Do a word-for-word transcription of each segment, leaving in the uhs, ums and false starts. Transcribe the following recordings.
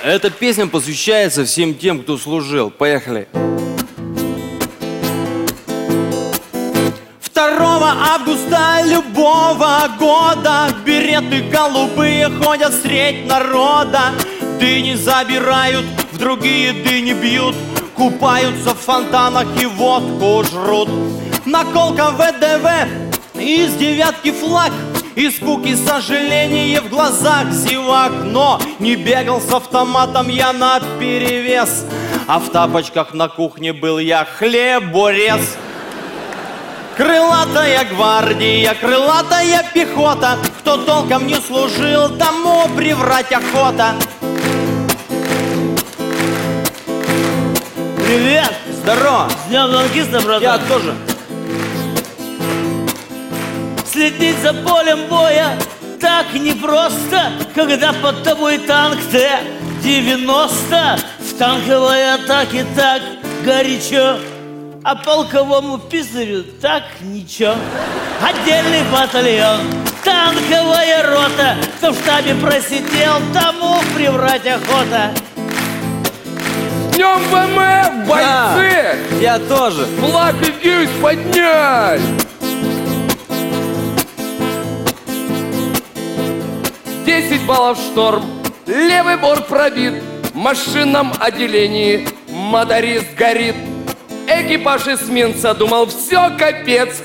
Эта песня посвящается всем тем, кто служил. Поехали. второго августа любого года береты голубые ходят средь народа. Дыни забирают, в другие дыни бьют, купаются в фонтанах и водку жрут. Наколка ВДВ, из девятки флаг, и скуки сожаление в глазах зевак. Но не бегал с автоматом я наперевес, а в тапочках на кухне был я хлеборез. Крылатая гвардия, крылатая пехота, кто толком не служил, тому приврать охота. Привет! Здорово! С днем танкиста, братан! Я тоже! Следить за полем боя так непросто, когда под тобой танк Т девяносто. В танковой атаке так горячо, а полковому писарю так ничего. Отдельный батальон, танковая рота, кто в штабе просидел, тому приврать охота. Днем ВМ, бойцы! А, я тоже! Флаг и гюсь поднять! Десять баллов шторм, левый борт пробит, в машинном отделении моторист горит. Экипаж эсминца думал, все, капец.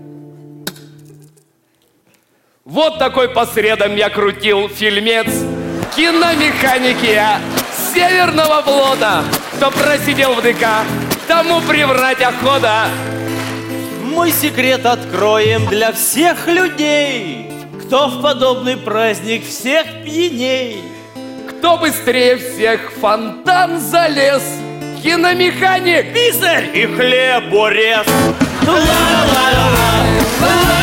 Вот такой по средам я крутил фильмец. Киномеханики я Северного флота. Кто просидел в ДК, тому приврать охота. Мой секрет откроем для всех людей. Кто в подобный праздник всех пьяней? Кто быстрее всех в фонтан залез? Киномеханик, Писарь И хлеборез. ла-ла-ла-ла.